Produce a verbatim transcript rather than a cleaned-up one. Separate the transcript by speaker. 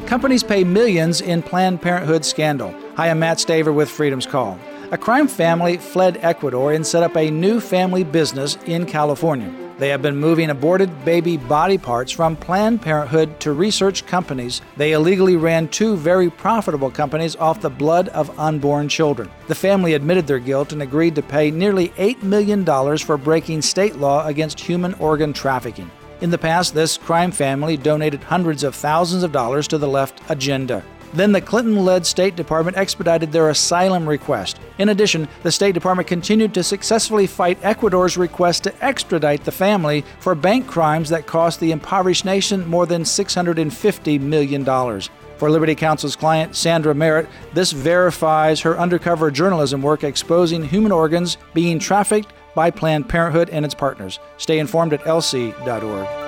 Speaker 1: Companies pay millions in Planned Parenthood scandal. Hi, I'm Matt Staver with Freedom's Call. A crime family fled Ecuador and set up a new family business in California. They have been moving aborted baby body parts from Planned Parenthood to research companies. They illegally ran two very profitable companies off the blood of unborn children. The family admitted their guilt and agreed to pay nearly eight million dollars for breaking state law against human organ trafficking. In the past, this crime family donated hundreds of thousands of dollars to the left agenda. Then the Clinton-led State Department expedited their asylum request. In addition, the State Department continued to successfully fight Ecuador's request to extradite the family for bank crimes that cost the impoverished nation more than six hundred fifty million dollars. For Liberty Counsel's client, Sandra Merritt, this verifies her undercover journalism work exposing human organs being trafficked by Planned Parenthood and its partners. Stay informed at L C dot org.